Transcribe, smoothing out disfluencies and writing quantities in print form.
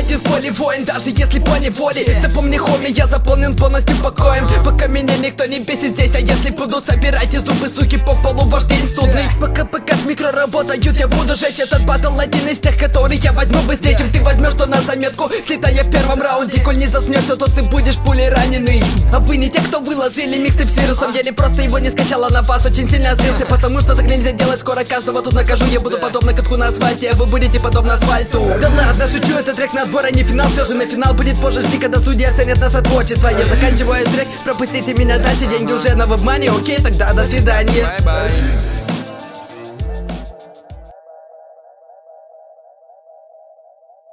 один в поле воин, даже если по неволе. Запомни, хоми, я заполнен полностью покоем. Пока меня никто не бесит здесь, а если будут, собирайте зубы, суки, по полу ваш день судный. Пока с микро работают, я буду жечь этот батл. Один из тех, который я возьму быстрее, чем ты возьмешь что на заметку. Слетая в первом раунде, коль не заснешься, то ты будешь пулей раненый. А вы не те, кто выложили микстейп с вирусом, еле просто его не скачала на вас, очень сильно злился, потому что так нельзя делать, скоро каждого тут накажу. Я буду подобно катку на асфальте, а вы будете подобно асфальту. Да ладно, шучу, это трек на отбор, а не финал. Все же на финал будет позже, жди, когда судьи оценят наше творчество. Я заканчиваю трек, пропустите меня дальше, деньги уже на вебмане. Окей, тогда до свидания. Bye-bye.